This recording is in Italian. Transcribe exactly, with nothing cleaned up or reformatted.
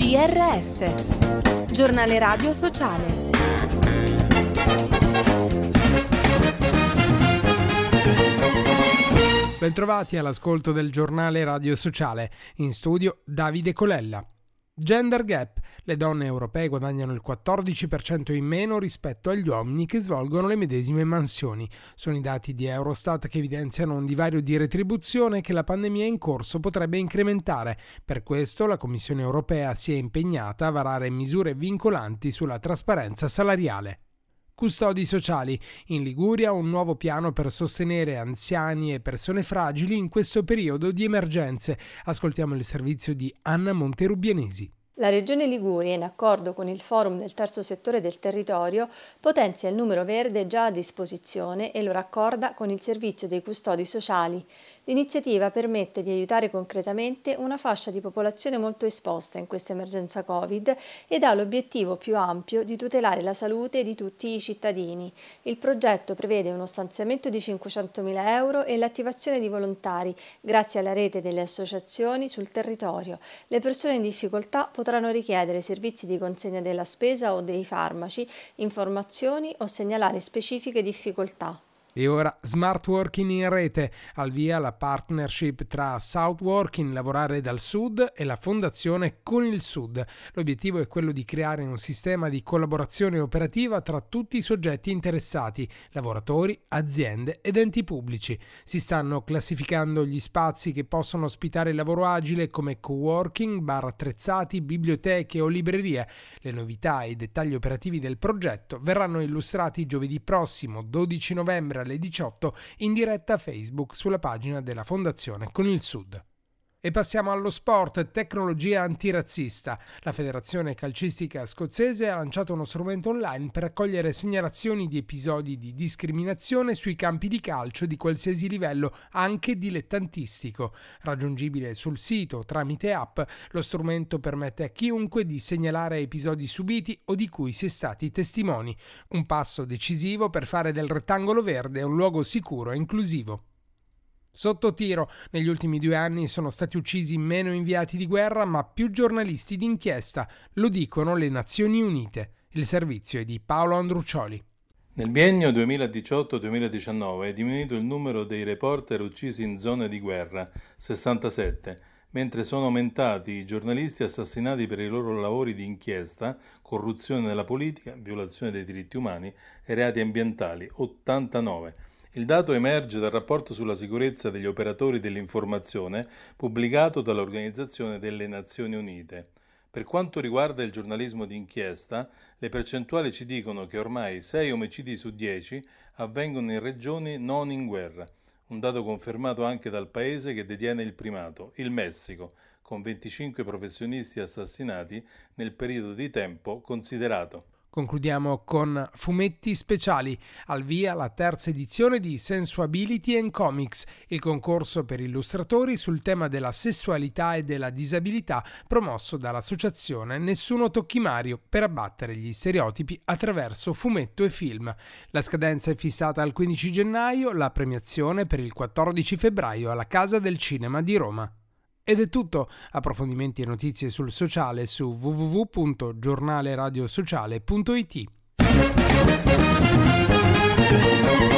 G R S, Giornale Radio Sociale. Bentrovati all'ascolto del Giornale Radio Sociale. In studio Davide Colella. Gender gap. Le donne europee guadagnano il quattordici per cento in meno rispetto agli uomini che svolgono le medesime mansioni. Sono i dati di Eurostat che evidenziano un divario di retribuzione che la pandemia in corso potrebbe incrementare. Per questo la Commissione europea si è impegnata a varare misure vincolanti sulla trasparenza salariale. Custodi sociali. In Liguria un nuovo piano per sostenere anziani e persone fragili in questo periodo di emergenze. Ascoltiamo il servizio di Anna Monterubianesi. La Regione Liguria, in accordo con il Forum del Terzo Settore del Territorio, potenzia il numero verde già a disposizione e lo raccorda con il servizio dei custodi sociali. L'iniziativa permette di aiutare concretamente una fascia di popolazione molto esposta in questa emergenza Covid ed ha l'obiettivo più ampio di tutelare la salute di tutti i cittadini. Il progetto prevede uno stanziamento di cinquecentomila euro e l'attivazione di volontari grazie alla rete delle associazioni sul territorio. Le persone in difficoltà potranno richiedere servizi di consegna della spesa o dei farmaci, informazioni o segnalare specifiche difficoltà. E ora Smart Working in rete, al via la partnership tra South Working Lavorare dal Sud e la Fondazione Con il Sud. L'obiettivo è quello di creare un sistema di collaborazione operativa tra tutti i soggetti interessati, lavoratori, aziende ed enti pubblici. Si stanno classificando gli spazi che possono ospitare il lavoro agile come coworking, bar attrezzati, biblioteche o librerie. Le novità e i dettagli operativi del progetto verranno illustrati giovedì prossimo, dodici novembre alle diciotto in diretta Facebook sulla pagina della Fondazione Con il Sud. E passiamo allo sport. Tecnologia antirazzista. La Federazione Calcistica Scozzese ha lanciato uno strumento online per raccogliere segnalazioni di episodi di discriminazione sui campi di calcio di qualsiasi livello, anche dilettantistico. Raggiungibile sul sito tramite app, lo strumento permette a chiunque di segnalare episodi subiti o di cui si è stati testimoni. Un passo decisivo per fare del rettangolo verde un luogo sicuro e inclusivo. Sotto tiro, negli ultimi due anni sono stati uccisi meno inviati di guerra ma più giornalisti d'inchiesta, lo dicono le Nazioni Unite. Il servizio è di Paolo Andruccioli. Nel biennio duemiladiciotto duemiladiciannove è diminuito il numero dei reporter uccisi in zone di guerra, sessantasette, mentre sono aumentati i giornalisti assassinati per i loro lavori di inchiesta, corruzione nella politica, violazione dei diritti umani e reati ambientali, ottantanove. Il dato emerge dal rapporto sulla sicurezza degli operatori dell'informazione pubblicato dall'Organizzazione delle Nazioni Unite. Per quanto riguarda il giornalismo di inchiesta, le percentuali ci dicono che ormai sei omicidi su dieci avvengono in regioni non in guerra, un dato confermato anche dal paese che detiene il primato, il Messico, con venticinque professionisti assassinati nel periodo di tempo considerato. Concludiamo con fumetti speciali. Al via la terza edizione di Sensuability and Comics, il concorso per illustratori sul tema della sessualità e della disabilità promosso dall'associazione Nessuno Tocchi Mario per abbattere gli stereotipi attraverso fumetto e film. La scadenza è fissata al quindici gennaio, la premiazione per il quattordici febbraio alla Casa del Cinema di Roma. Ed è tutto. Approfondimenti e notizie sul sociale su w w w punto giornaleradiosociale punto i t.